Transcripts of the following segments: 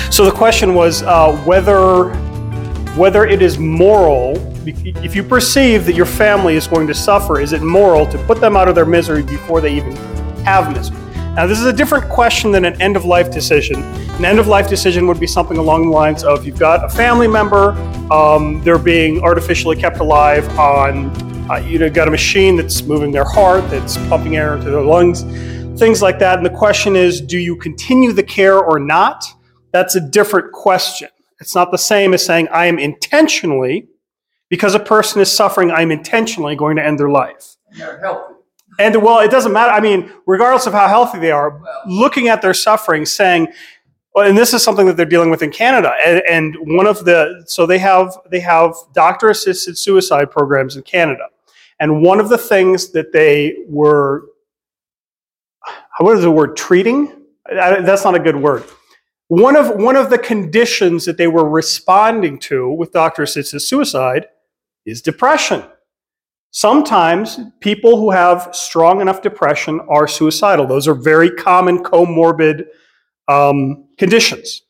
So the question was whether it is moral, if you perceive that your family is going to suffer, is it moral to put them out of their misery before they even have misery? Now, this is a different question than an end-of-life decision. An end-of-life decision would be something along the lines of you've got a family member, they're being artificially kept alive on, you've got a machine that's moving their heart, that's pumping air into their lungs, things like that. And the question is, do you continue the care or not? That's a different question. It's not the same as saying, I am intentionally, because a person is suffering, I'm intentionally going to end their life. They're healthy. And well, it doesn't matter. I mean, regardless of how healthy they are, looking at their suffering, saying, well, and this is something that they're dealing with in Canada. And one of so they have doctor-assisted suicide programs in Canada. And one of the things that they were, what is the word, treating? That's not a good word. One of the conditions that they were responding to with doctor-assisted suicide is depression. Sometimes people who have strong enough depression are suicidal. Those are very common comorbid conditions.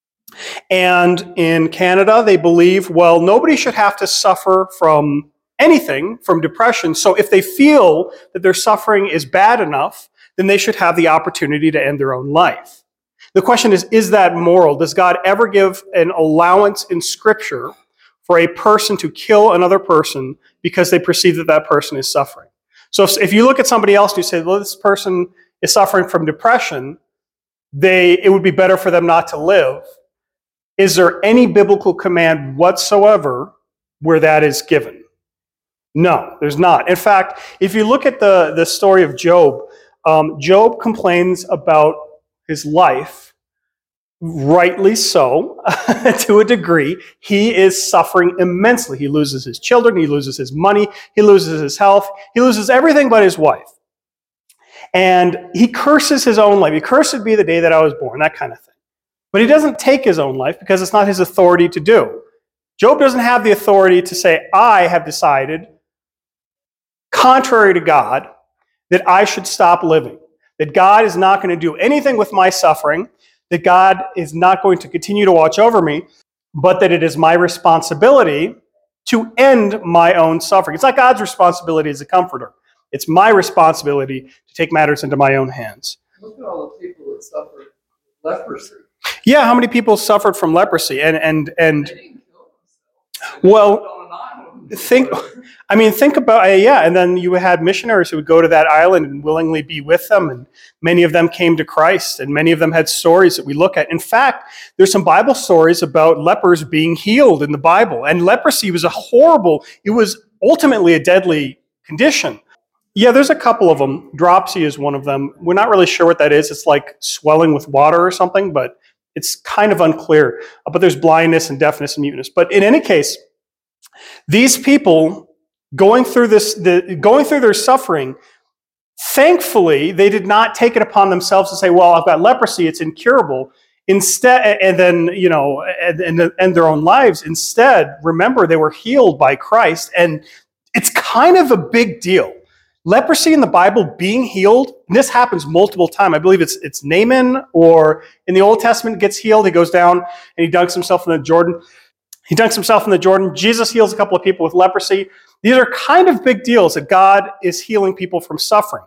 And in Canada, they believe, well, nobody should have to suffer from anything, from depression. So if they feel that their suffering is bad enough, then they should have the opportunity to end their own life. The question is that moral? Does God ever give an allowance in Scripture for a person to kill another person because they perceive that that person is suffering? So if you look at somebody else and you say, well, this person is suffering from depression, it would be better for them not to live. Is there any biblical command whatsoever where that is given? No, there's not. In fact, if you look at the story of Job, Job complains about his life, rightly so, to a degree. He is suffering immensely. He loses his children, he loses his money, he loses his health, he loses everything but his wife. And he curses his own life. He cursed be the day that I was born, that kind of thing. But he doesn't take his own life because it's not his authority to do. Job doesn't have the authority to say, I have decided, contrary to God, that I should stop living. That God is not going to do anything with my suffering, that God is not going to continue to watch over me, but that it is my responsibility to end my own suffering. It's not God's responsibility as a comforter. It's my responsibility to take matters into my own hands. Look at all the people that suffer leprosy. Yeah, how many people suffered from leprosy? And They didn't kill themselves. well, On an island. think about, and then you had missionaries who would go to that island and willingly be with them, and many of them came to Christ, and many of them had stories that we look at. In fact, there's some Bible stories about lepers being healed in the Bible, and leprosy was it was ultimately a deadly condition. Yeah, there's a couple of them. Dropsy is one of them. We're not really sure what that is. It's like swelling with water or something, but it's kind of unclear. But there's blindness and deafness and muteness. But in any case, these people going through their suffering, thankfully, they did not take it upon themselves to say, well, I've got leprosy, it's incurable. Instead, and then, and end their own lives. Instead, remember, they were healed by Christ. And it's kind of a big deal. Leprosy in the Bible being healed, and this happens multiple times. I believe it's Naaman, or in the Old Testament gets healed. He goes down and he dunks himself in the Jordan. Jesus heals a couple of people with leprosy. These are kind of big deals that God is healing people from suffering.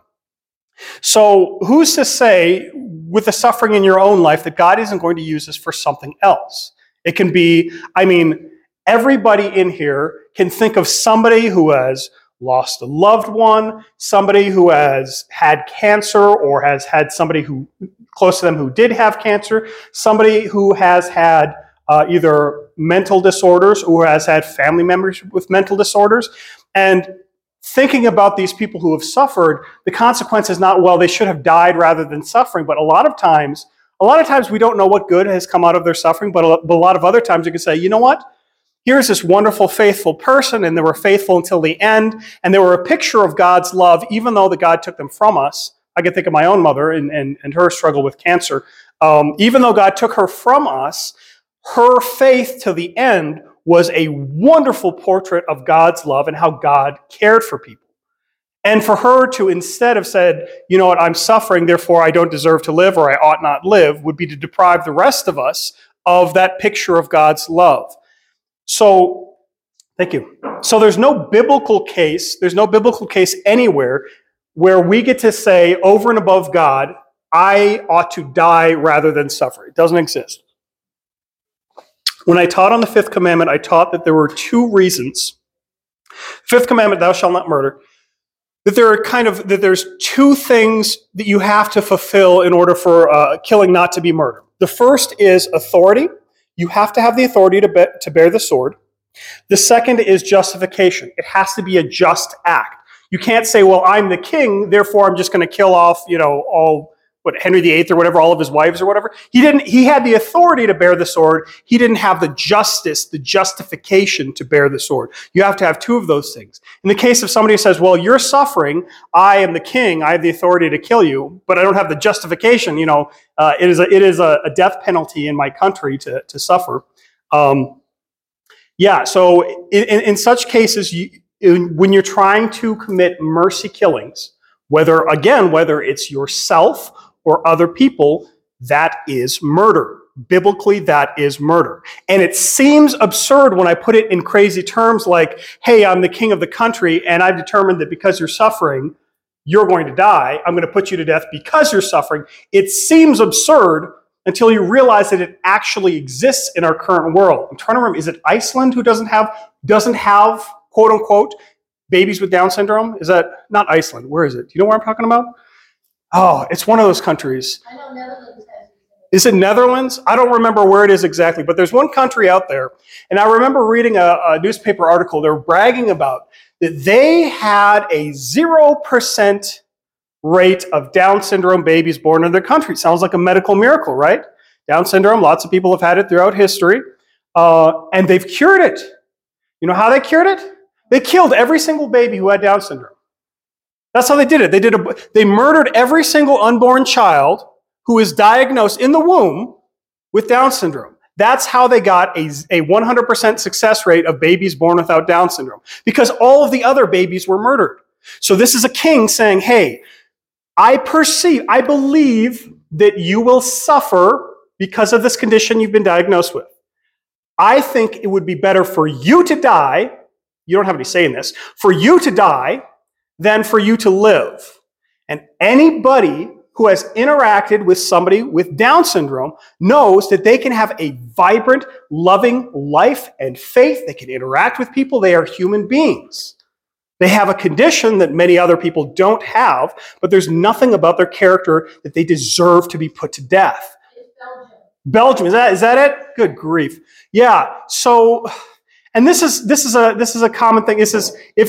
So who's to say with the suffering in your own life that God isn't going to use this for something else? It can be, everybody in here can think of somebody who has lost a loved one, somebody who has had cancer or has had somebody who close to them who did have cancer, somebody who has had either mental disorders or has had family members with mental disorders. And thinking about these people who have suffered, the consequence is not, well, they should have died rather than suffering. But a lot of times we don't know what good has come out of their suffering, but a lot of other times you can say, you know what? Here's this wonderful, faithful person, and they were faithful until the end, and they were a picture of God's love, even though God took them from us. I can think of my own mother and her struggle with cancer. Even though God took her from us, her faith to the end was a wonderful portrait of God's love and how God cared for people. And for her to instead have said, you know what, I'm suffering, therefore I don't deserve to live or I ought not live, would be to deprive the rest of us of that picture of God's love. So, thank you. So there's no biblical case anywhere where we get to say over and above God, I ought to die rather than suffer. It doesn't exist. When I taught on the fifth commandment, I taught that there were two reasons. Fifth commandment, thou shalt not murder. That there's two things that you have to fulfill in order for killing not to be murder. The first is authority. You have to have the authority to bear the sword. The second is justification. It has to be a just act. You can't say, well, I'm the king, therefore I'm just going to kill off, Henry VIII or whatever, all of his wives or whatever. He had the authority to bear the sword. He didn't have the justification to bear the sword. You have to have two of those things. In the case of somebody who says, well, you're suffering, I am the king, I have the authority to kill you, but I don't have the justification, it is a death penalty in my country to suffer. So in such cases, when you're trying to commit mercy killings, whether it's yourself or other people, that is murder. Biblically, that is murder. And it seems absurd when I put it in crazy terms like, hey, I'm the king of the country, and I've determined that because you're suffering, you're going to die. I'm going to put you to death because you're suffering. It seems absurd until you realize that it actually exists in our current world. I'm trying to remember, is it Iceland who doesn't have quote unquote babies with Down syndrome? Is that not Iceland? Where is it? Do you know where I'm talking about? Oh, it's one of those countries. I know Netherlands has. Is it Netherlands? I don't remember where it is exactly, but there's one country out there. And I remember reading a newspaper article. They were bragging about that they had a 0% rate of Down syndrome babies born in their country. Sounds like a medical miracle, right? Down syndrome, lots of people have had it throughout history. And they've cured it. You know how they cured it? They killed every single baby who had Down syndrome. That's how they did it. They murdered every single unborn child who is diagnosed in the womb with Down syndrome. That's how they got a 100% success rate of babies born without Down syndrome, because all of the other babies were murdered. So this is a king saying, hey, I believe that you will suffer because of this condition you've been diagnosed with. I think it would be better for you to die, you don't have any say in this, for you to die than for you to live. And anybody who has interacted with somebody with Down syndrome knows that they can have a vibrant, loving life and faith. They can interact with people. They are human beings. They have a condition that many other people don't have, but there's nothing about their character that they deserve to be put to death. It's Belgium, Belgium. is that it? Good grief. Yeah. So, and this is a common thing. And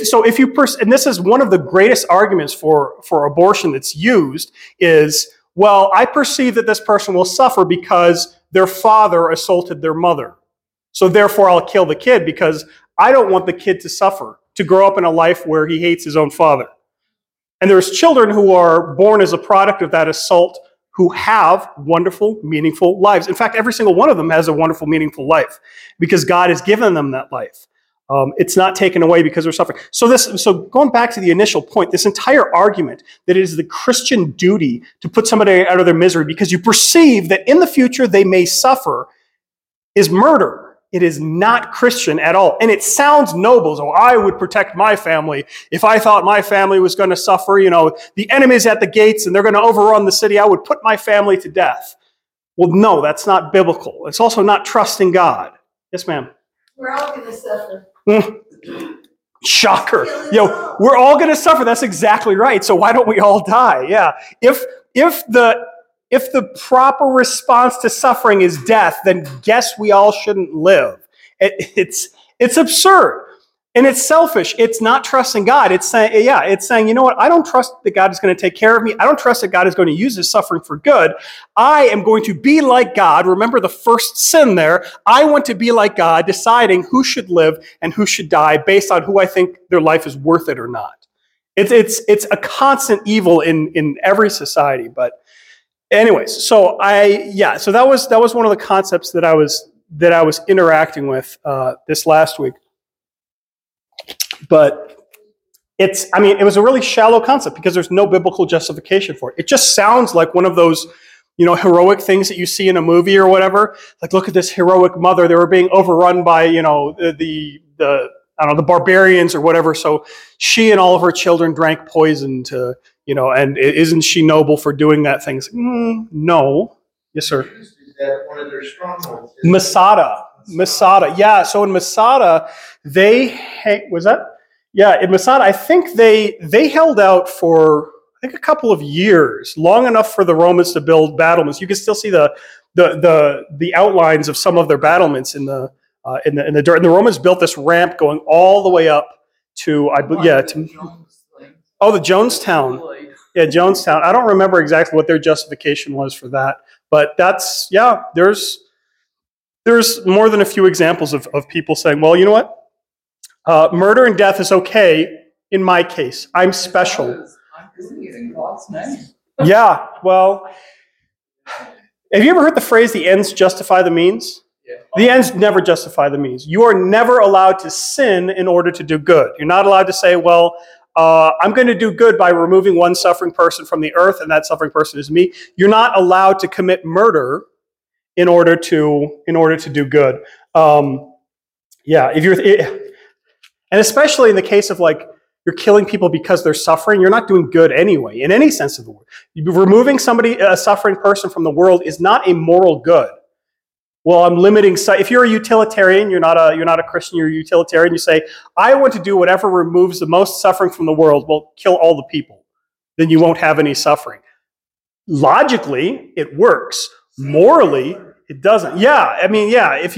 this is one of the greatest arguments for abortion that's used is, well, I perceive that this person will suffer because their father assaulted their mother. So therefore I'll kill the kid because I don't want the kid to suffer, to grow up in a life where he hates his own father. And there's children who are born as a product of that assault who have wonderful, meaningful lives. In fact, every single one of them has a wonderful, meaningful life because God has given them that life. It's not taken away because they're suffering. So going back to the initial point, this entire argument that it is the Christian duty to put somebody out of their misery because you perceive that in the future they may suffer is murder. It is not Christian at all. And it sounds noble. So I would protect my family. If I thought my family was going to suffer, the enemy's at the gates and they're going to overrun the city, I would put my family to death. Well, no, that's not biblical. It's also not trusting God. Yes, ma'am. We're all going to suffer. Shocker. We're all going to suffer. That's exactly right. So why don't we all die? Yeah. If the proper response to suffering is death, then guess we all shouldn't live. It's absurd. And it's selfish. It's not trusting God. It's saying, you know what? I don't trust that God is going to take care of me. I don't trust that God is going to use this suffering for good. I am going to be like God. Remember the first sin there. I want to be like God, deciding who should live and who should die based on who I think their life is worth it or not. It's a constant evil in every society, but anyways, so that was one of the concepts that I was interacting with this last week. But it was a really shallow concept because there's no biblical justification for it. It just sounds like one of those heroic things that you see in a movie or whatever. Like, look at this heroic mother. They were being overrun by, the I don't know, the barbarians or whatever. So she and all of her children drank poison to, and isn't she noble for doing that thing? It's like, no. Yes, sir. Is that one of their strongholds? Masada. Yeah. So in Masada, in Masada, I think they held out for, I think, a couple of years, long enough for the Romans to build battlements. You can still see the outlines of some of their battlements in the dirt. And the Romans built this ramp going all the way up to the Jonestown. Yeah, Jonestown. I don't remember exactly what their justification was for that, but there's more than a few examples of people saying, well, you know what? Murder and death is okay in my case. I'm special. I'm doing it in God's name. Yeah, well, have you ever heard the phrase, the ends justify the means? Yeah. The ends never justify the means. You are never allowed to sin in order to do good. You're not allowed to say, well, I'm going to do good by removing one suffering person from the earth, and that suffering person is me. You're not allowed to commit murder in order to do good. And especially in the case of, like, you're killing people because they're suffering, you're not doing good anyway, in any sense of the word. Removing a suffering person from the world is not a moral good. Well, I'm limiting. If you're a utilitarian, you're not a Christian, you're a utilitarian, you say, I want to do whatever removes the most suffering from the world. Well, kill all the people. Then you won't have any suffering. Logically, it works. Morally, it doesn't. If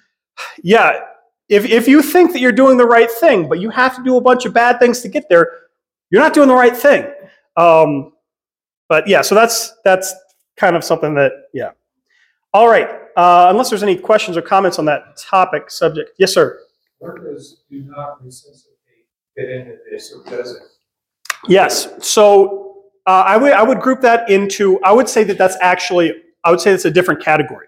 you think that you're doing the right thing, but you have to do a bunch of bad things to get there, you're not doing the right thing. So that's kind of something that, yeah. All right. Unless there's any questions or comments on that subject. Yes, sir. Where does do not resuscitate fit into this, or does it? Yes. So I would group that into, I would say that's a different category.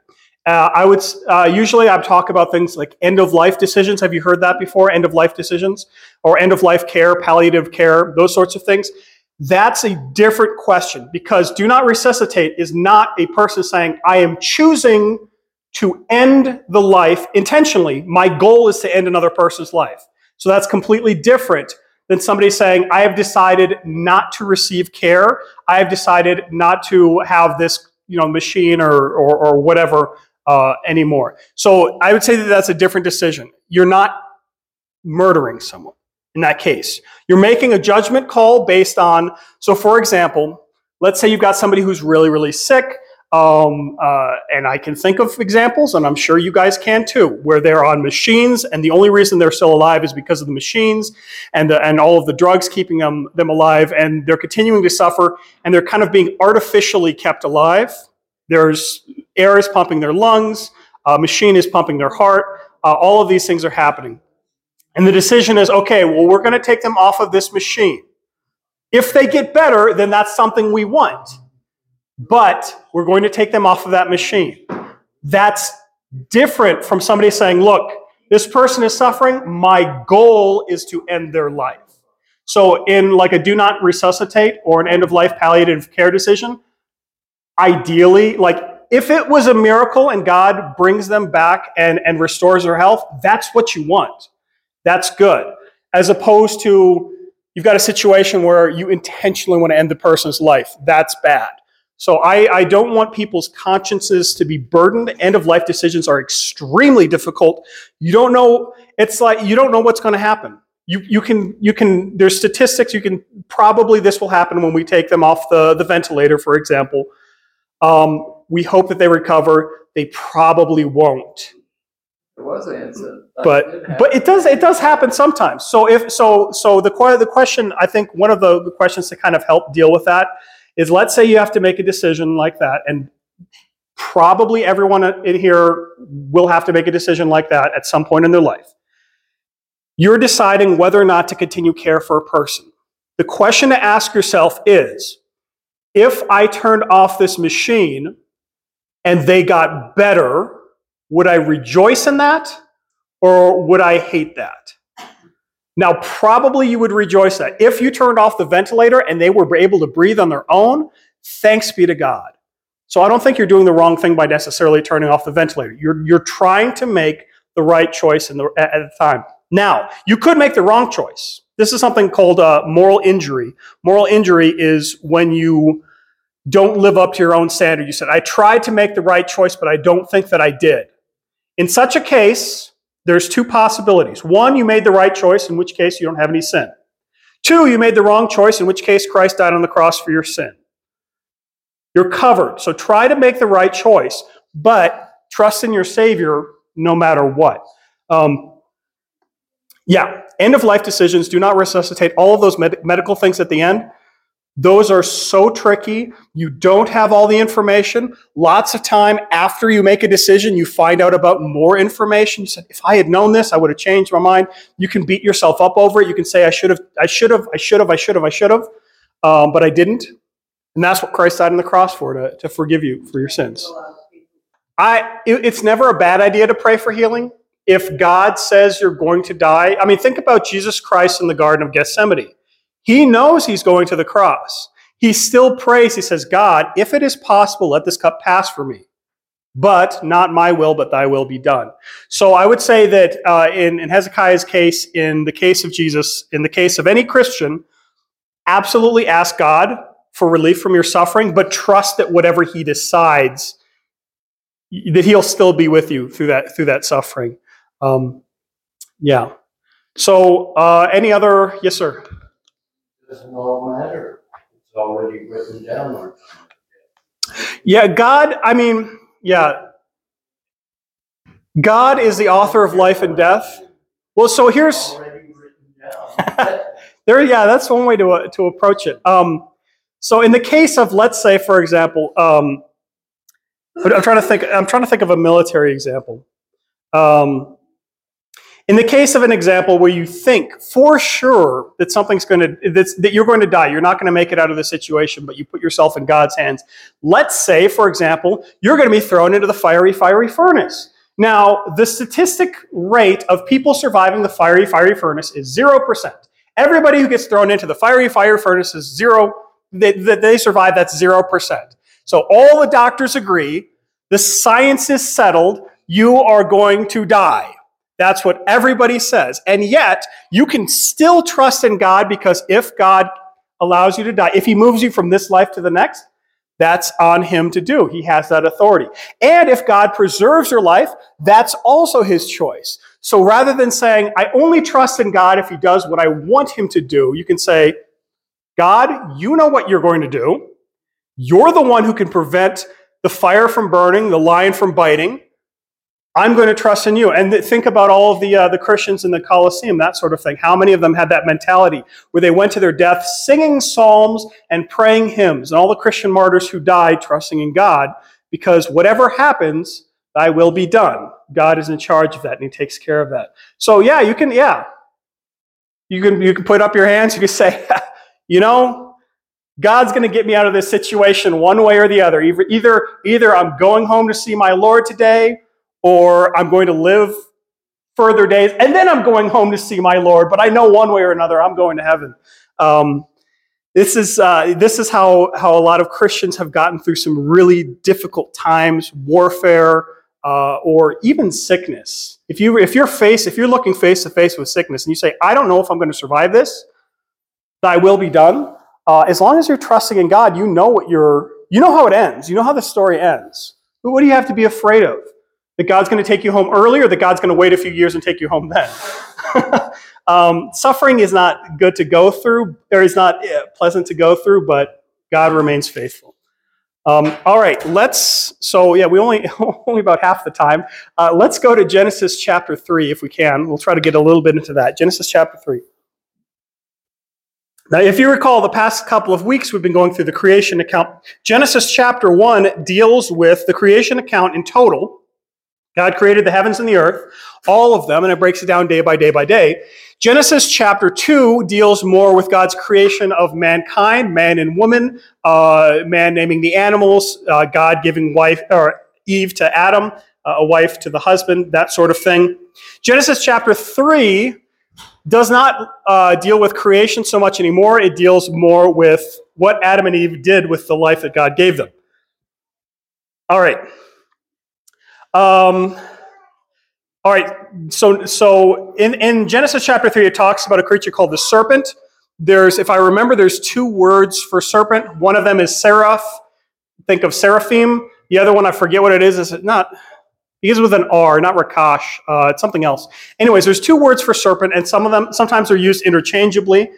Usually I talk about things like end-of-life decisions. Have you heard that before? End-of-life decisions or end-of-life care, palliative care, those sorts of things. That's a different question, because do not resuscitate is not a person saying, I am choosing to end the life intentionally. My goal is to end another person's life. So that's completely different than somebody saying, I have decided not to receive care. I have decided not to have this, machine or whatever anymore. So I would say that that's a different decision. You're not murdering someone in that case. You're making a judgment call based on, so for example, let's say you've got somebody who's really, really sick, and I can think of examples, and I'm sure you guys can too, where they're on machines, and the only reason they're still alive is because of the machines and all of the drugs keeping them alive, and they're continuing to suffer, and they're kind of being artificially kept alive. There's air is pumping their lungs, a machine is pumping their heart, all of these things are happening. And the decision is, okay, well, we're going to take them off of this machine. If they get better, then that's something we want. But we're going to take them off of that machine. That's different from somebody saying, look, this person is suffering. My goal is to end their life. So in like a do not resuscitate or an end-of-life palliative care decision, ideally, like if it was a miracle and God brings them back and restores their health, that's what you want. That's good. As opposed to you've got a situation where you intentionally want to end the person's life. That's bad. So I don't want people's consciences to be burdened. End-of-life decisions are extremely difficult. You don't know, it's like you don't know what's going to happen. You can, there's statistics, probably this will happen when we take them off the ventilator, for example. We hope that they recover. They probably won't. There was an incident. But it does happen sometimes. So the question, I think one of the questions to kind of help deal with that is, let's say you have to make a decision like that, and probably everyone in here will have to make a decision like that at some point in their life. You're deciding whether or not to continue care for a person. The question to ask yourself is, if I turned off this machine and they got better, would I rejoice in that, or would I hate that? Now, probably you would rejoice that. If you turned off the ventilator and they were able to breathe on their own, thanks be to God. So I don't think you're doing the wrong thing by necessarily turning off the ventilator. You're trying to make the right choice at the time. Now, you could make the wrong choice. This is something called moral injury. Moral injury is when you don't live up to your own standard. You said, I tried to make the right choice, but I don't think that I did. In such a case, there's two possibilities. One, you made the right choice, in which case you don't have any sin. Two, you made the wrong choice, in which case Christ died on the cross for your sin. You're covered. So try to make the right choice, but trust in your Savior no matter what. End-of-life decisions do not resuscitate. All of those medical things at the end, those are so tricky. You don't have all the information. Lots of time after you make a decision, you find out about more information. You said, if I had known this, I would have changed my mind. You can beat yourself up over it. You can say, I should have, but I didn't. And that's what Christ died on the cross for, to forgive you for your sins. It's never a bad idea to pray for healing. If God says you're going to die, I mean, think about Jesus Christ in the Garden of Gethsemane. He knows he's going to the cross. He still prays. He says, God, if it is possible, let this cup pass for me. But not my will, but thy will be done. So I would say that in Hezekiah's case, in the case of Jesus, in the case of any Christian, absolutely ask God for relief from your suffering, but trust that whatever he decides, that he'll still be with you through that suffering. So any other? Yes, sir. Doesn't all matter. It's already written down. Yeah, God is the author of life and death. Well, so here's Already written down. that's one way to approach it. So in the case of, let's say, for example, I'm trying to think of a military example. In the case of an example where you think for sure that that you're going to die, you're not going to make it out of the situation, but you put yourself in God's hands. Let's say, for example, you're going to be thrown into the fiery furnace. Now, the statistic rate of people surviving the fiery furnace is 0%. Everybody who gets thrown into the fiery furnace is zero. They survive. That's 0%. So all the doctors agree. The science is settled. You are going to die. That's what everybody says. And yet, you can still trust in God, because if God allows you to die, if he moves you from this life to the next, that's on him to do. He has that authority. And if God preserves your life, that's also his choice. So rather than saying, I only trust in God if he does what I want him to do, you can say, God, you know what you're going to do. You're the one who can prevent the fire from burning, the lion from biting. I'm going to trust in you. And think about all of the Christians in the Colosseum, that sort of thing. How many of them had that mentality where they went to their death singing psalms and praying hymns? And all the Christian martyrs who died trusting in God, because whatever happens, thy will be done. God is in charge of that, and he takes care of that. So you can put up your hands. You can say, God's going to get me out of this situation one way or the other. Either I'm going home to see my Lord today, or I'm going to live further days, and then I'm going home to see my Lord. But I know one way or another, I'm going to heaven. This is how a lot of Christians have gotten through some really difficult times, warfare, or even sickness. If you're looking face to face with sickness, and you say, I don't know if I'm going to survive this, thy will be done. As long as you're trusting in God, you know how it ends. You know how the story ends. But what do you have to be afraid of? That God's going to take you home early, or that God's going to wait a few years and take you home then? Suffering is not good to go through, or is not pleasant to go through, but God remains faithful. All right, we only about half the time. Let's go to Genesis chapter 3 if we can. We'll try to get a little bit into that. Genesis chapter 3. Now, if you recall, the past couple of weeks we've been going through the creation account. Genesis chapter 1 deals with the creation account in total. God created the heavens and the earth, all of them, and it breaks it down day by day by day. Genesis chapter 2 deals more with God's creation of mankind, man and woman, man naming the animals, God giving Eve to Adam, a wife to the husband, that sort of thing. Genesis chapter 3 does not deal with creation so much anymore. It deals more with what Adam and Eve did with the life that God gave them. All right. All right. So in Genesis chapter 3, it talks about a creature called the serpent. If I remember, there's two words for serpent. One of them is seraph. Think of seraphim. The other one, I forget what it is. Is it not? It begins with an R, not Rakash. It's something else. Anyways, there's two words for serpent, and some of them sometimes are used interchangeably.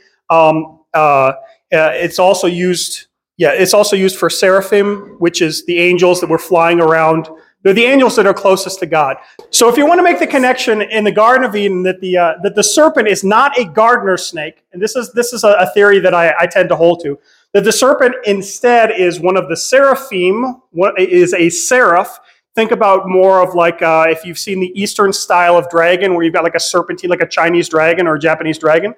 It's also used. Yeah, it's also used for seraphim, which is the angels that were flying around. They're the angels that are closest to God. So if you want to make the connection in the Garden of Eden that the serpent is not a gardener snake, and this is a theory that I tend to hold to, that the serpent instead is one of the seraphim, is a seraph. Think about more of like if you've seen the Eastern style of dragon, where you've got like a serpentine, like a Chinese dragon or a Japanese dragon.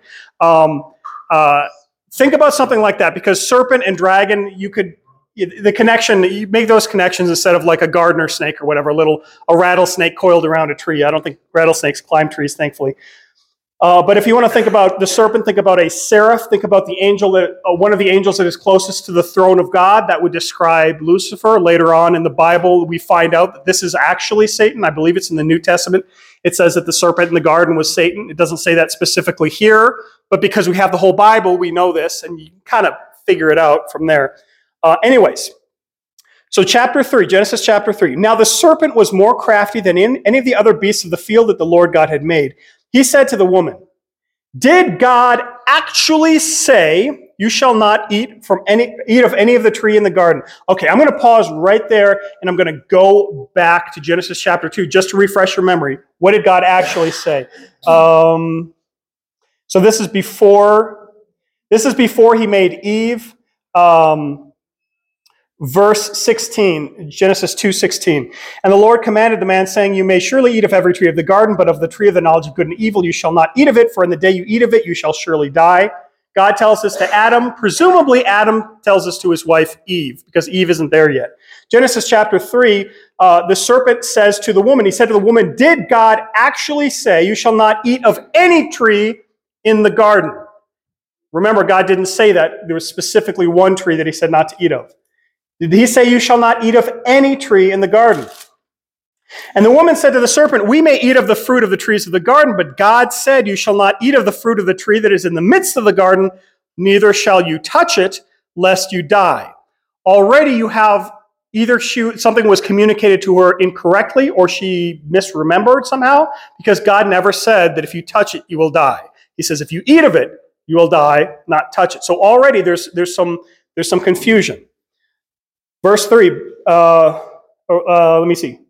Think about something like that, because serpent and dragon, the connection, you make those connections instead of like a gardener snake or whatever, a rattlesnake coiled around a tree. I don't think rattlesnakes climb trees, thankfully. But if you want to think about the serpent, think about a seraph. Think about the angel one of the angels that is closest to the throne of God. That would describe Lucifer. Later on in the Bible, we find out that this is actually Satan. I believe it's in the New Testament. It says that the serpent in the garden was Satan. It doesn't say that specifically here, but because we have the whole Bible, we know this, and you kind of figure it out from there. Anyways, so chapter 3, Genesis chapter 3. Now the serpent was more crafty than any of the other beasts of the field that the Lord God had made. He said to the woman, "Did God actually say, 'You shall not eat of any of the tree in the garden'?" Okay, I'm going to pause right there, and I'm going to go back to Genesis chapter 2 just to refresh your memory. What did God actually say? So this is before he made Eve. Verse 16, Genesis 2:16. "And the Lord commanded the man, saying, 'You may surely eat of every tree of the garden, but of the tree of the knowledge of good and evil you shall not eat of it, for in the day you eat of it you shall surely die.'" God tells this to Adam. Presumably Adam tells this to his wife Eve, because Eve isn't there yet. Genesis chapter 3, the serpent says to the woman, he said to the woman, "Did God actually say, 'You shall not eat of any tree in the garden'?" Remember, God didn't say that. There was specifically one tree that he said not to eat of. Did he say, "You shall not eat of any tree in the garden"? And the woman said to the serpent, "We may eat of the fruit of the trees of the garden, but God said, 'You shall not eat of the fruit of the tree that is in the midst of the garden, neither shall you touch it, lest you die.'" Already you have either something was communicated to her incorrectly, or she misremembered somehow, because God never said that if you touch it, you will die. He says, if you eat of it, you will die, not touch it. So already there's some confusion. Verse 3, let me see.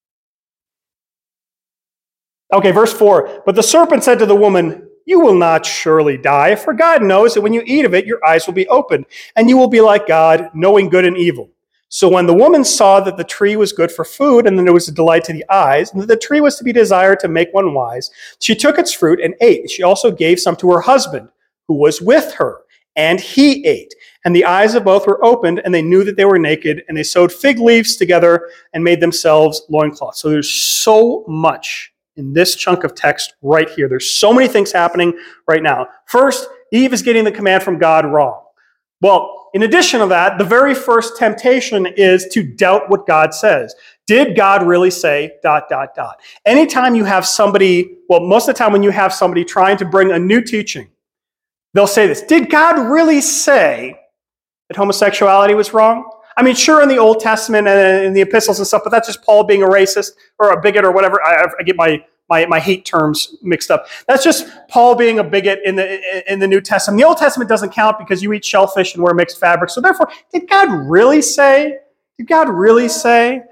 Okay, verse 4. "But the serpent said to the woman, 'You will not surely die, for God knows that when you eat of it, your eyes will be opened, and you will be like God, knowing good and evil.' So when the woman saw that the tree was good for food, and that it was a delight to the eyes, and that the tree was to be desired to make one wise, she took its fruit and ate. She also gave some to her husband, who was with her, and he ate. And the eyes of both were opened, and they knew that they were naked, and they sewed fig leaves together and made themselves loincloths." So there's so much in this chunk of text right here. There's so many things happening right now. First, Eve is getting the command from God wrong. Well, in addition to that, the very first temptation is to doubt what God says. Did God really say ... Anytime you have somebody, well, most of the time when you have somebody trying to bring a new teaching, they'll say this: "Did God really say that homosexuality was wrong?" I mean, sure, in the Old Testament and in the epistles and stuff, but that's just Paul being a racist or a bigot or whatever. I get my hate terms mixed up. That's just Paul being a bigot in the New Testament. The Old Testament doesn't count because you eat shellfish and wear mixed fabrics. So therefore, did God really say? Did God really say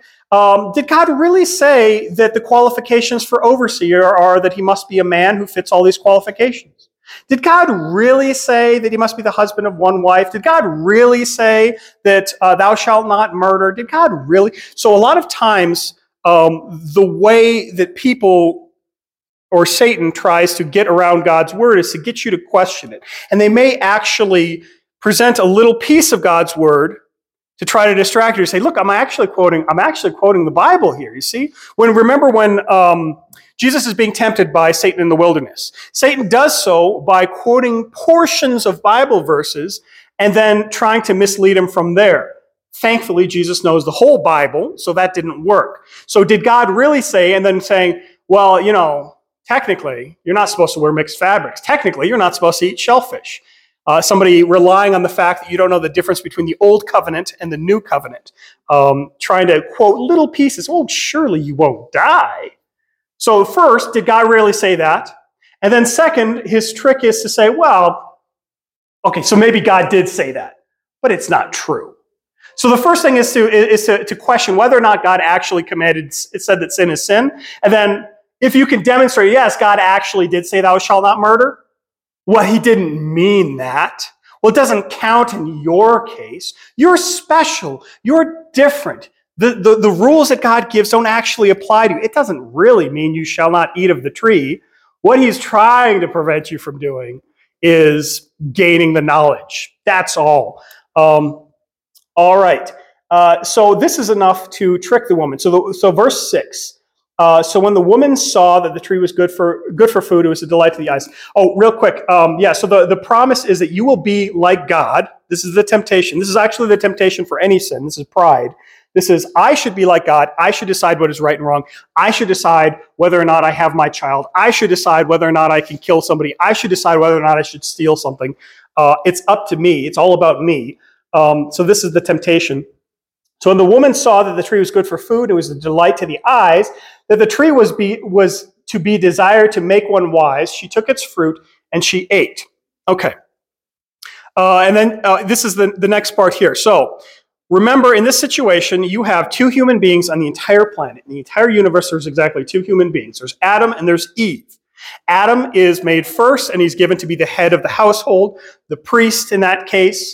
that the qualifications for overseer are that he must be a man who fits all these qualifications? Did God really say that he must be the husband of one wife? Did God really say that thou shalt not murder? Did God really? So a lot of times, the way that people or Satan tries to get around God's word is to get you to question it. And they may actually present a little piece of God's word to try to distract you, to say, "Look, I'm actually quoting the Bible here." You see? Remember when Jesus is being tempted by Satan in the wilderness. Satan does so by quoting portions of Bible verses and then trying to mislead him from there. Thankfully, Jesus knows the whole Bible, so that didn't work. So did God really say, and then saying, well, technically, you're not supposed to wear mixed fabrics. Technically, you're not supposed to eat shellfish. Somebody relying on the fact that you don't know the difference between the old covenant and the new covenant. Trying to quote little pieces. Oh, surely you won't die. So first, did God really say that? And then second, his trick is to say, well, okay, so maybe God did say that, but it's not true. So the first thing is to question whether or not God actually said that sin is sin. And then if you can demonstrate, yes, God actually did say thou shalt not murder, well, he didn't mean that. Well, it doesn't count in your case. You're special. You're different. The rules that God gives don't actually apply to you. It doesn't really mean you shall not eat of the tree. What he's trying to prevent you from doing is gaining the knowledge. That's all. All right. So this is enough to trick the woman. So verse 6. So when the woman saw that the tree was good for food, it was a delight to the eyes. Oh, real quick. So the promise is that you will be like God. This is the temptation. This is actually the temptation for any sin. This is pride. This is, I should be like God. I should decide what is right and wrong. I should decide whether or not I have my child. I should decide whether or not I can kill somebody. I should decide whether or not I should steal something. It's up to me. It's all about me. So this is the temptation. So when the woman saw that the tree was good for food, it was a delight to the eyes, that the tree was to be desired to make one wise, she took its fruit and she ate. Okay. And then this is the next part here. So remember, in this situation, you have two human beings on the entire planet. In the entire universe, there's exactly two human beings. There's Adam and there's Eve. Adam is made first, and he's given to be the head of the household, the priest in that case.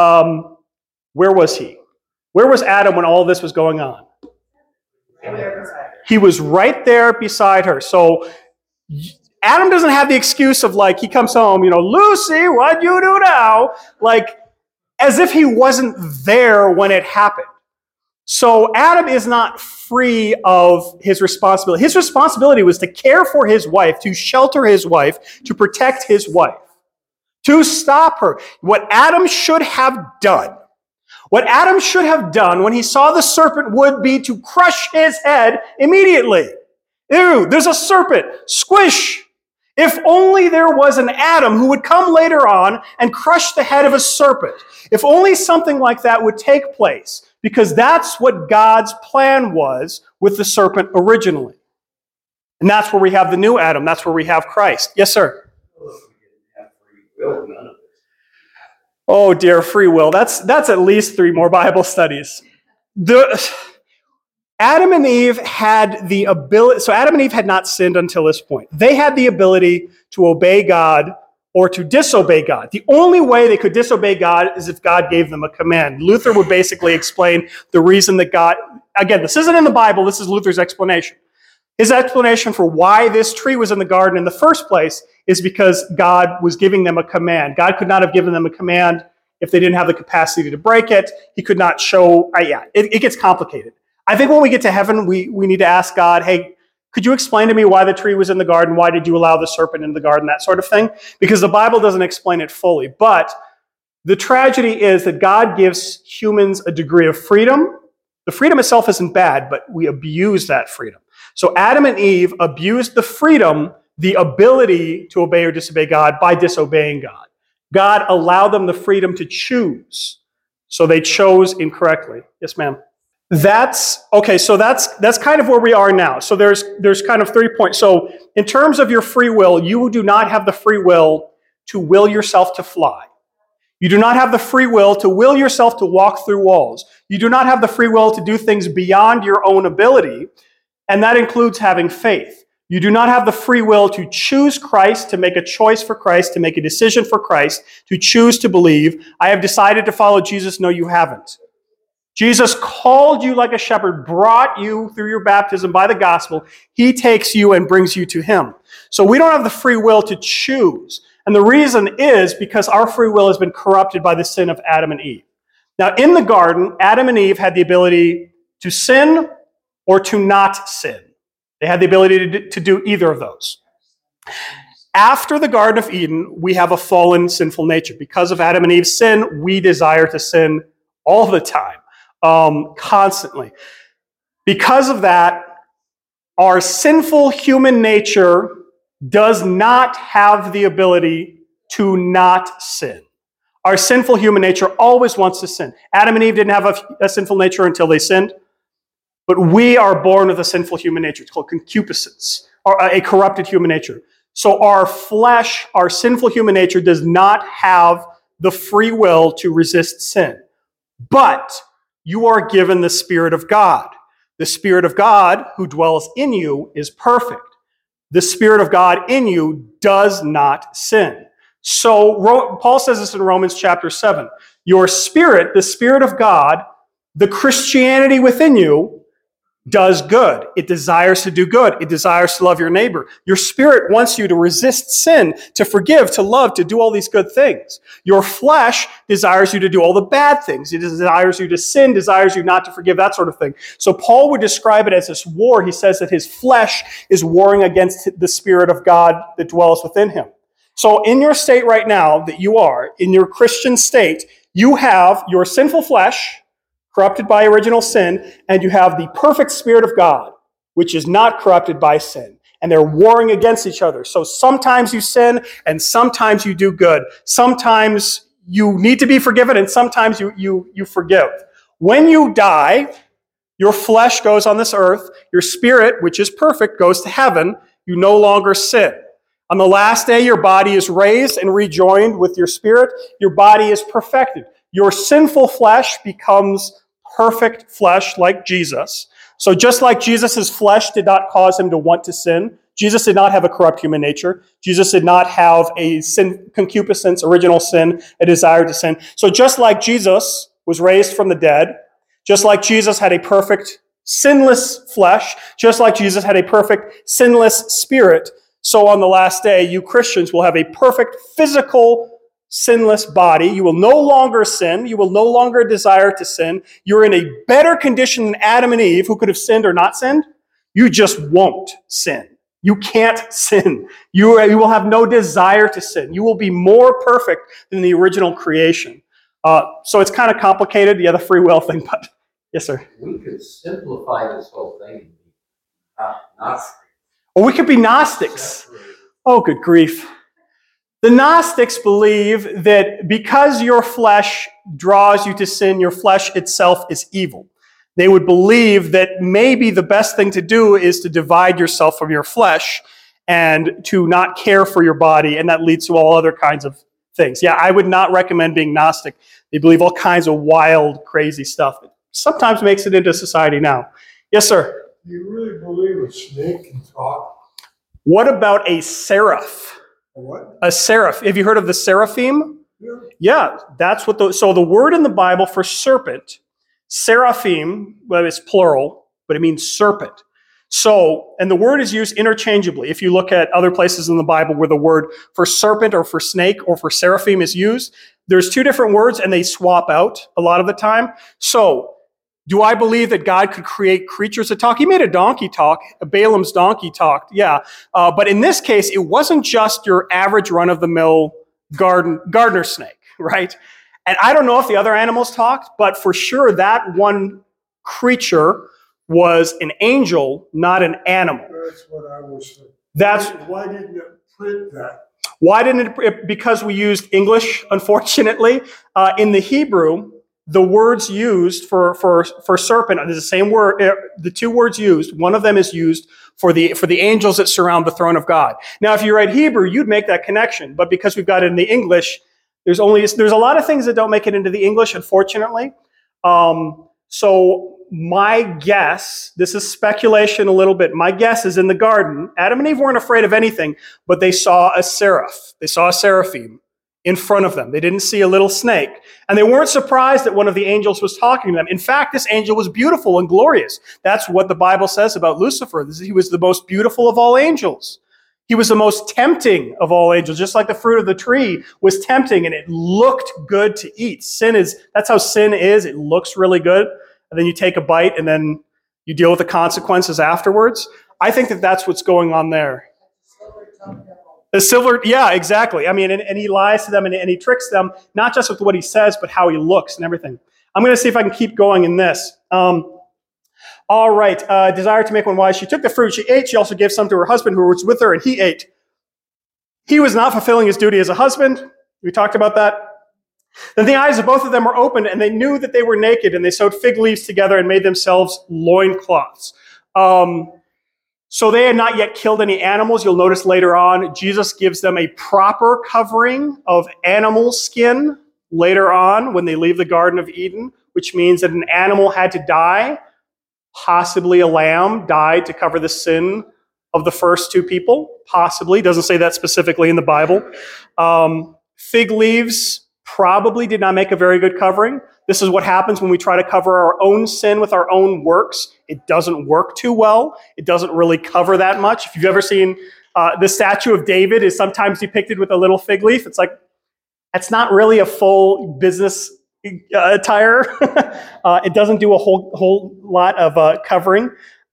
Where was he? Where was Adam when all this was going on? He was right there beside her. So Adam doesn't have the excuse of he comes home, Lucy, what'd you do now? As if he wasn't there when it happened. So Adam is not free of his responsibility. His responsibility was to care for his wife, to shelter his wife, to protect his wife, to stop her. What Adam should have done when he saw the serpent would be to crush his head immediately. Ew, there's a serpent. Squish. If only there was an Adam who would come later on and crush the head of a serpent. If only something like that would take place, because that's what God's plan was with the serpent originally. And that's where we have the new Adam. That's where we have Christ. Yes, sir? Oh, dear, free will. That's at least 3 more Bible studies. Adam and Eve had the ability, so Adam and Eve had not sinned until this point. They had the ability to obey God or to disobey God. The only way they could disobey God is if God gave them a command. Luther would basically explain the reason that God, again, this isn't in the Bible, this is Luther's explanation. His explanation for why this tree was in the garden in the first place is because God was giving them a command. God could not have given them a command if they didn't have the capacity to break it. He could not show, it gets complicated. I think when we get to heaven, we need to ask God, hey, could you explain to me why the tree was in the garden? Why did you allow the serpent in the garden? That sort of thing. Because the Bible doesn't explain it fully. But the tragedy is that God gives humans a degree of freedom. The freedom itself isn't bad, but we abuse that freedom. So Adam and Eve abused the freedom, the ability to obey or disobey God by disobeying God. God allowed them the freedom to choose. So they chose incorrectly. Yes, ma'am. That's kind of where we are now. So there's kind of 3 points. So in terms of your free will, you do not have the free will to will yourself to fly. You do not have the free will to will yourself to walk through walls. You do not have the free will to do things beyond your own ability, and that includes having faith. You do not have the free will to choose Christ, to make a choice for Christ, to make a decision for Christ, to choose to believe. I have decided to follow Jesus. No, you haven't. Jesus called you like a shepherd, brought you through your baptism by the gospel. He takes you and brings you to him. So we don't have the free will to choose. And the reason is because our free will has been corrupted by the sin of Adam and Eve. Now, in the garden, Adam and Eve had the ability to sin or to not sin. They had the ability to do either of those. After the Garden of Eden, we have a fallen, sinful nature. Because of Adam and Eve's sin, we desire to sin all the time. constantly. Because of that, our sinful human nature does not have the ability to not sin. Our sinful human nature always wants to sin. Adam and Eve didn't have a sinful nature until they sinned, but we are born with a sinful human nature. It's called concupiscence, or a corrupted human nature. So our flesh, our sinful human nature, does not have the free will to resist sin. But you are given the Spirit of God. The Spirit of God who dwells in you is perfect. The Spirit of God in you does not sin. So Paul says this in Romans chapter 7. Your spirit, the Spirit of God, the Christianity within you, does good. It desires to do good. It desires to love your neighbor. Your spirit wants you to resist sin, to forgive, to love, to do all these good things. Your flesh desires you to do all the bad things. It desires you to sin, desires you not to forgive, that sort of thing. So Paul would describe it as this war. He says that his flesh is warring against the Spirit of God that dwells within him. So in your state right now that you are, in your Christian state, you have your sinful flesh, corrupted by original sin, and you have the perfect Spirit of God, which is not corrupted by sin. And they're warring against each other. So sometimes you sin, and sometimes you do good. Sometimes you need to be forgiven, and sometimes you forgive. When you die, your flesh goes on this earth. Your spirit, which is perfect, goes to heaven. You no longer sin. On the last day, your body is raised and rejoined with your spirit. Your body is perfected. Your sinful flesh becomes perfect flesh like Jesus. So just like Jesus' flesh did not cause him to want to sin, Jesus did not have a corrupt human nature. Jesus did not have a sin, concupiscence, original sin, a desire to sin. So just like Jesus was raised from the dead, just like Jesus had a perfect sinless flesh, just like Jesus had a perfect sinless spirit, so on the last day, you Christians will have a perfect physical sinless body. You will no longer sin. You will no longer desire to sin. You're in a better condition than Adam and Eve, who could have sinned or not sinned. You just won't sin. You can't sin. You will have no desire to sin. You will be more perfect than the original creation. So it's kind of complicated, the free will thing, but yes, sir. We could simplify this whole thing. Not Or we could be Gnostics. Oh, good grief. The Gnostics believe that because your flesh draws you to sin, your flesh itself is evil. They would believe that maybe the best thing to do is to divide yourself from your flesh and to not care for your body, and that leads to all other kinds of things. Yeah, I would not recommend being Gnostic. They believe all kinds of wild, crazy stuff. It sometimes makes it into society now. Yes, sir? Do you really believe a snake can talk? What about a seraph? A what? A seraph. Have you heard of the seraphim? Yeah. Yeah, that's what so the word in the Bible for serpent, seraphim, well, it's plural, but it means serpent. So, and the word is used interchangeably. If you look at other places in the Bible where the word for serpent or for snake or for seraphim is used, there's two different words and they swap out a lot of the time. So, do I believe that God could create creatures that talk? He made a donkey talk. Balaam's donkey talked, yeah. But in this case, it wasn't just your average run-of-the-mill gardener snake, right? And I don't know if the other animals talked, but for sure that one creature was an angel, not an animal. That's what I was saying. That's Why didn't it print that? why didn't it? Because we used English, unfortunately. In the Hebrew, the words used for serpent is the same word. The two words used, one of them is used for the angels that surround the throne of God. Now, if you read Hebrew, you'd make that connection, but because we've got it in the English, there's a lot of things that don't make it into the English, unfortunately. So my guess, this is speculation a little bit. My guess is in the garden, Adam and Eve weren't afraid of anything, but they saw a seraph. They saw a seraphim in front of them. They didn't see a little snake. And they weren't surprised that one of the angels was talking to them. In fact, this angel was beautiful and glorious. That's what the Bible says about Lucifer. He was the most beautiful of all angels. He was the most tempting of all angels, just like the fruit of the tree was tempting and it looked good to eat. That's how sin is. It looks really good. And then you take a bite and then you deal with the consequences afterwards. I think that that's what's going on there. The silver, yeah, exactly. I mean, and he lies to them and he tricks them, not just with what he says, but how he looks and everything. I'm going to see if I can keep going in this. All right. Desire to make one wise. She took the fruit. She ate. She also gave some to her husband who was with her, and he ate. He was not fulfilling his duty as a husband. We talked about that. Then the eyes of both of them were opened, and they knew that they were naked, and they sewed fig leaves together and made themselves loincloths. So they had not yet killed any animals. You'll notice later on, Jesus gives them a proper covering of animal skin later on when they leave the Garden of Eden, which means that an animal had to die. Possibly a lamb died to cover the sin of the first two people. Possibly. Doesn't say that specifically in the Bible. Fig leaves probably did not make a very good covering. This is what happens when we try to cover our own sin with our own works. It doesn't work too well. It doesn't really cover that much. If you've ever seen the statue of David is sometimes depicted with a little fig leaf. It's like, that's not really a full business attire. It doesn't do a whole lot of covering.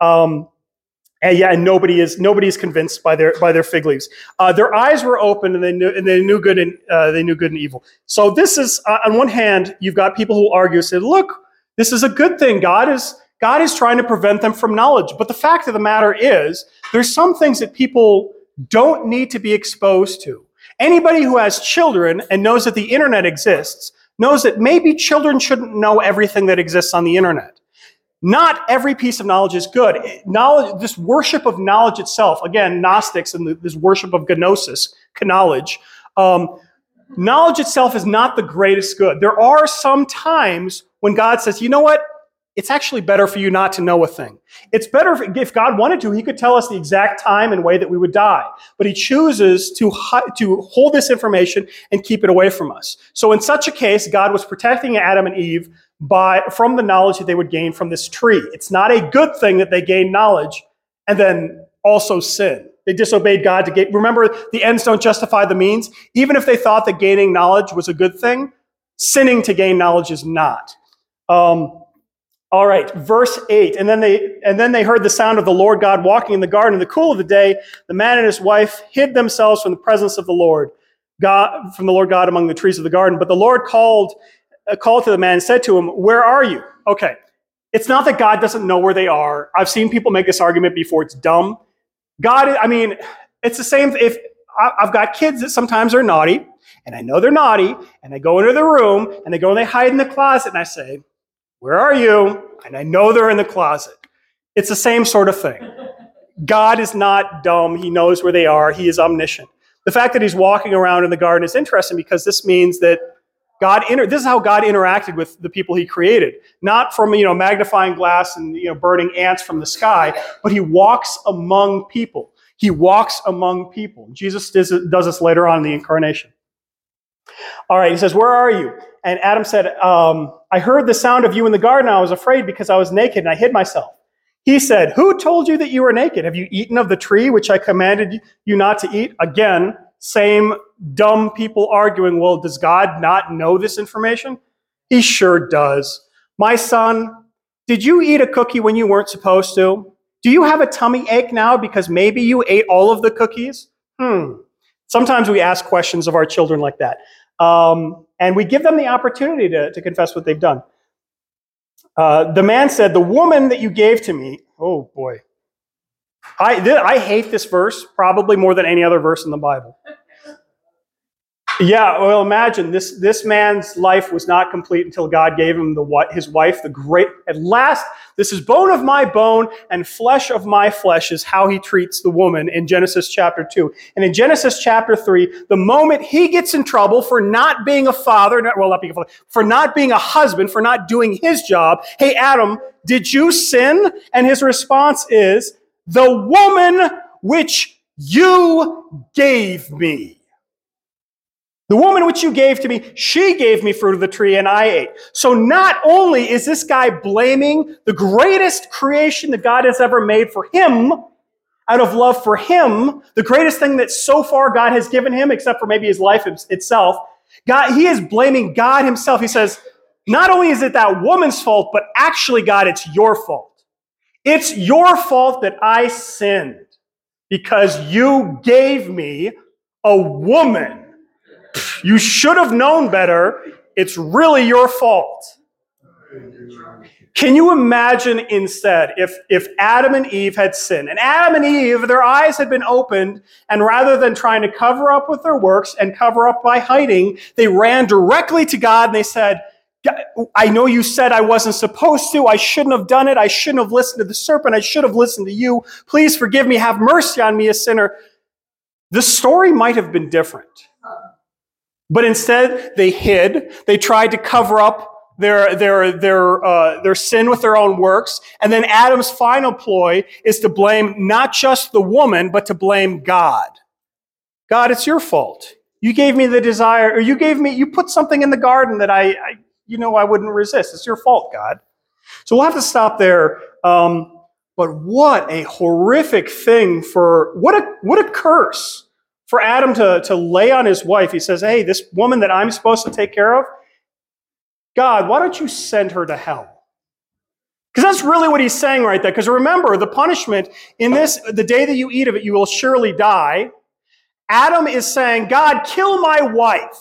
And nobody is convinced by their fig leaves. Their eyes were open, and they knew good and evil. So this is on one hand, you've got people who argue, say, look, this is a good thing. God is trying to prevent them from knowledge. But the fact of the matter is, there's some things that people don't need to be exposed to. Anybody who has children and knows that the internet exists knows that maybe children shouldn't know everything that exists on the internet. Not every piece of knowledge is good. Knowledge, this worship of knowledge itself, again, Gnostics and this worship of gnosis, knowledge, knowledge itself is not the greatest good. There are some times when God says, you know what? It's actually better for you not to know a thing. It's better if God wanted to, he could tell us the exact time and way that we would die. But he chooses to hold this information and keep it away from us. So in such a case, God was protecting Adam and Eve from the knowledge that they would gain from this tree. It's not a good thing that they gain knowledge and then also sin. They disobeyed God to gain. Remember, the ends don't justify the means. Even if they thought that gaining knowledge was a good thing, sinning to gain knowledge is not. All right, verse 8. And then they heard the sound of the Lord God walking in the garden in the cool of the day. The man and his wife hid themselves from the presence of the Lord God among the trees of the garden. But the Lord called to the man and said to him, "Where are you?" Okay, it's not that God doesn't know where they are. I've seen people make this argument before. It's dumb. It's the same. If I've got kids that sometimes are naughty, and I know they're naughty, and they go into the room, and they hide in the closet, and I say, "Where are you?" And I know they're in the closet. It's the same sort of thing. God is not dumb. He knows where they are. He is omniscient. The fact that he's walking around in the garden is interesting because this means that this is how God interacted with the people he created. Not from magnifying glass and burning ants from the sky, but he walks among people. He walks among people. Jesus does this later on in the incarnation. All right, he says, "Where are you?" And Adam said, "I heard the sound of you in the garden. I was afraid because I was naked and I hid myself." He said, "Who told you that you were naked? Have you eaten of the tree which I commanded you not to eat?" Again, same dumb people arguing, well, does God not know this information? He sure does. "My son, did you eat a cookie when you weren't supposed to? Do you have a tummy ache now because maybe you ate all of the cookies?" Sometimes we ask questions of our children like that. And we give them the opportunity to confess what they've done. The man said, "The woman that you gave to me," oh boy. I hate this verse probably more than any other verse in the Bible. Yeah, well, imagine this man's life was not complete until God gave him his wife, at last, this is bone of my bone and flesh of my flesh is how he treats the woman in Genesis chapter 2. And in Genesis chapter 3, the moment he gets in trouble for not being a father, for not being a husband, for not doing his job, "Hey, Adam, did you sin?" And his response is, "The woman which you gave me. The woman which you gave to me, she gave me fruit of the tree and I ate." So not only is this guy blaming the greatest creation that God has ever made for him, out of love for him, the greatest thing that so far God has given him, except for maybe his life itself, he is blaming God himself. He says, not only is it that woman's fault, but actually, God, it's your fault. It's your fault that I sinned because you gave me a woman. You should have known better. It's really your fault. Can you imagine instead if Adam and Eve had sinned? And Adam and Eve, their eyes had been opened, and rather than trying to cover up with their works and cover up by hiding, they ran directly to God and they said, I know you said I wasn't supposed to. I shouldn't have done it. I shouldn't have listened to the serpent. I should have listened to you. Please forgive me. Have mercy on me, a sinner. The story might have been different. But instead, they hid. They tried to cover up their sin with their own works. And then Adam's final ploy is to blame not just the woman, but to blame God. God, it's your fault. You gave me the desire, or you put something in the garden that I wouldn't resist. It's your fault, God. So we'll have to stop there. But what a horrific thing what a curse for Adam to lay on his wife. He says, hey, this woman that I'm supposed to take care of, God, why don't you send her to hell? Because that's really what he's saying right there. Because remember, the punishment in this, the day that you eat of it, you will surely die. Adam is saying, God, kill my wife.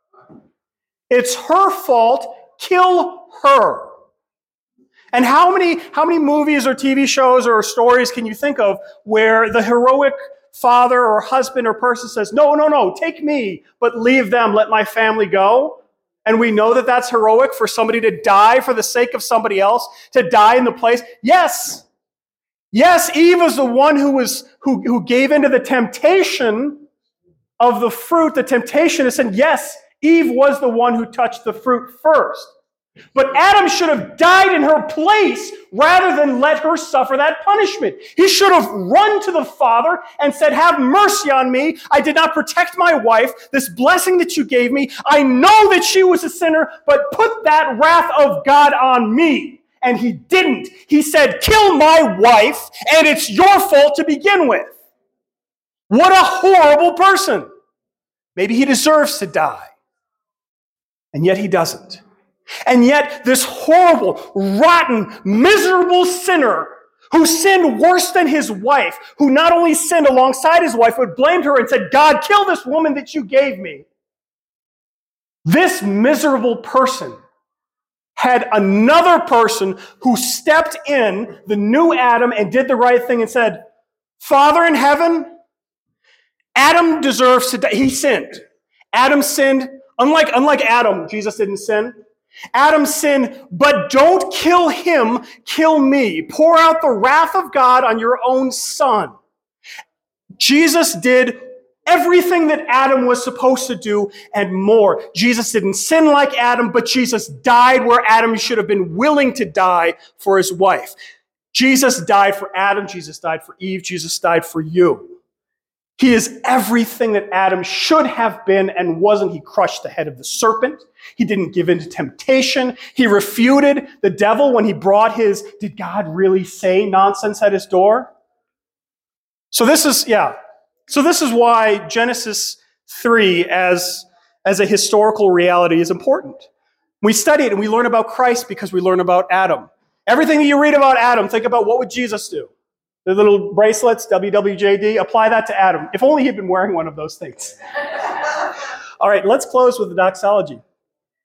It's her fault. Kill her. And how many movies or TV shows or stories can you think of where the heroic father or husband or person says, no, take me, but leave them, let my family go? And we know that that's heroic for somebody to die for the sake of somebody else, to die in the place. Yes, Eve was the one who gave into the temptation of the fruit. The temptation is saying, yes, Eve was the one who touched the fruit first. But Adam should have died in her place rather than let her suffer that punishment. He should have run to the Father and said, have mercy on me. I did not protect my wife. This blessing that you gave me, I know that she was a sinner, but put that wrath of God on me. And he didn't. He said, kill my wife, and it's your fault to begin with. What a horrible person. Maybe he deserves to die. And yet he doesn't. And yet this horrible, rotten, miserable sinner who sinned worse than his wife, who not only sinned alongside his wife, but blamed her and said, God, kill this woman that you gave me. This miserable person had another person who stepped in, the new Adam, and did the right thing and said, Father in heaven, Adam deserves to die. He sinned. Adam sinned. Unlike Adam, Jesus didn't sin. Adam sinned, but don't kill him, kill me. Pour out the wrath of God on your own son. Jesus did everything that Adam was supposed to do and more. Jesus didn't sin like Adam, but Jesus died where Adam should have been willing to die for his wife. Jesus died for Adam. Jesus died for Eve. Jesus died for you. He is everything that Adam should have been and wasn't. He crushed the head of the serpent. He didn't give in to temptation. He refuted the devil when he brought his, did God really say nonsense at his door? So this is why Genesis 3 as a historical reality is important. We study it and we learn about Christ because we learn about Adam. Everything that you read about Adam, think about what would Jesus do? The little bracelets, WWJD, apply that to Adam. If only he'd been wearing one of those things. All right, let's close with the doxology.